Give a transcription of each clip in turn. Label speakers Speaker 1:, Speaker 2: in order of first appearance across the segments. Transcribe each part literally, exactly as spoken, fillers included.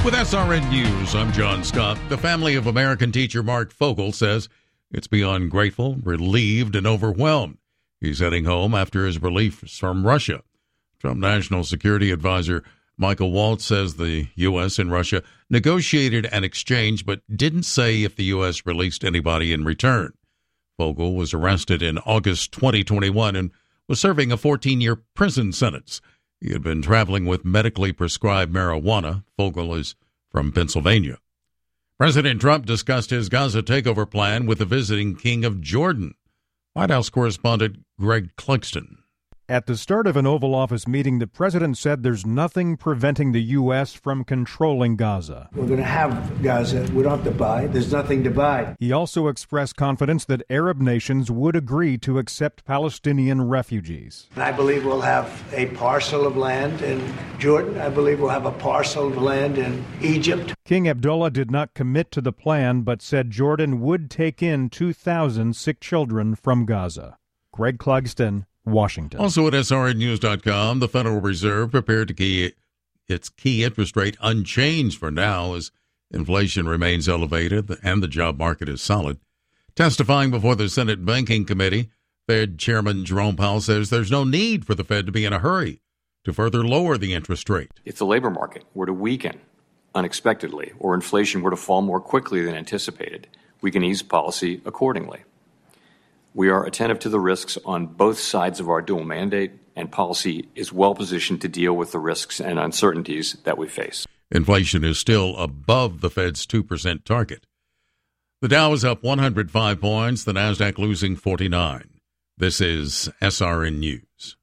Speaker 1: With S R N News, I'm John Scott. The family of American teacher Mark Fogel says it's beyond grateful, relieved, and overwhelmed. He's heading home after his release from Russia. Trump National Security Advisor Michael Waltz says the U S and Russia negotiated an exchange but didn't say if the U S released anybody in return. Fogel was arrested in August twenty twenty-one and was serving a fourteen-year prison sentence. He had been traveling with medically prescribed marijuana. Fogel is from Pennsylvania. President Trump discussed his Gaza takeover plan with the visiting king of Jordan. White House correspondent Greg Clugston.
Speaker 2: At the start of an Oval Office meeting, the president said there's nothing preventing the U S from controlling Gaza.
Speaker 3: We're going to have Gaza. We don't have to buy. There's nothing to buy.
Speaker 2: He also expressed confidence that Arab nations would agree to accept Palestinian refugees.
Speaker 3: I believe we'll have a parcel of land in Jordan. I believe we'll have a parcel of land in Egypt.
Speaker 2: King Abdullah did not commit to the plan, but said Jordan would take in two thousand sick children from Gaza. Greg Clugston, Washington.
Speaker 1: Also at S R N news dot com, the Federal Reserve prepared to keep its key interest rate unchanged for now as inflation remains elevated and the job market is solid. Testifying before the Senate Banking Committee, Fed Chairman Jerome Powell says there's no need for the Fed to be in a hurry to further lower the interest rate.
Speaker 4: If the labor market were to weaken unexpectedly or inflation were to fall more quickly than anticipated, we can ease policy accordingly. We are attentive to the risks on both sides of our dual mandate, and policy is well positioned to deal with the risks and uncertainties that we face.
Speaker 1: Inflation is still above the Fed's two percent target. The Dow is up one hundred five points, the Nasdaq losing forty-nine. This is S R N News.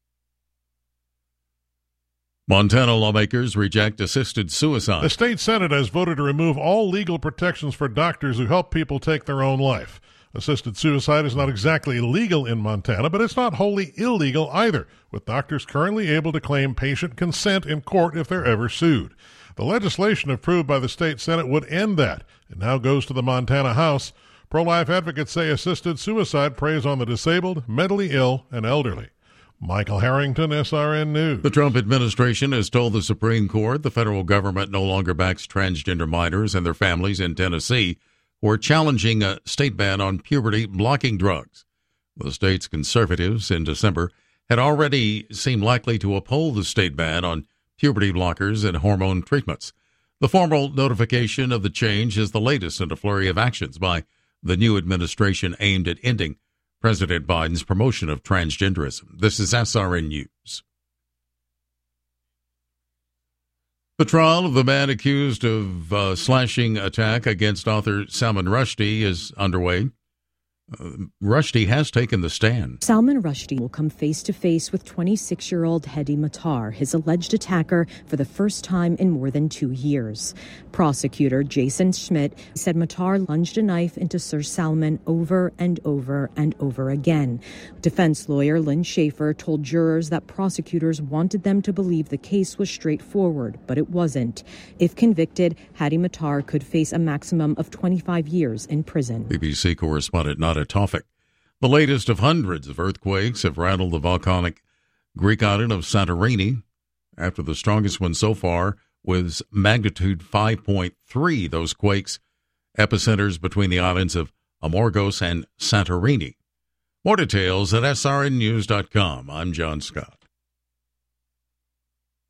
Speaker 1: Montana lawmakers reject assisted suicide.
Speaker 5: The state Senate has voted to remove all legal protections for doctors who help people take their own life. Assisted suicide is not exactly legal in Montana, but it's not wholly illegal either, with doctors currently able to claim patient consent in court if they're ever sued. The legislation approved by the state Senate would end that. It now goes to the Montana House. Pro-life advocates say assisted suicide preys on the disabled, mentally ill, and elderly. Michael Harrington, S R N News.
Speaker 1: The Trump administration has told the Supreme Court the federal government no longer backs transgender minors and their families in Tennessee who are challenging a state ban on puberty-blocking drugs. The state's conservatives in December had already seemed likely to uphold the state ban on puberty blockers and hormone treatments. The formal notification of the change is the latest in a flurry of actions by the new administration aimed at ending President Biden's promotion of transgenderism. This is S R N News. The trial of the man accused of uh, slashing attack against author Salman Rushdie is underway. Uh, Rushdie has taken the stand.
Speaker 6: Salman Rushdie will come face-to-face with twenty-six-year-old Hedi Matar, his alleged attacker, for the first time in more than two years. Prosecutor Jason Schmidt said Matar lunged a knife into Sir Salman over and over and over again. Defense lawyer Lynn Schaefer told jurors that prosecutors wanted them to believe the case was straightforward, but it wasn't. If convicted, Hedi Matar could face a maximum of twenty-five years in prison.
Speaker 1: B B C correspondent Nada Tawfik. The latest of hundreds of earthquakes have rattled the volcanic Greek island of Santorini, after the strongest one so far was magnitude five point three. Those quakes, epicenters between the islands of Amorgos and Santorini. More details at S R N news dot com. I'm John Scott.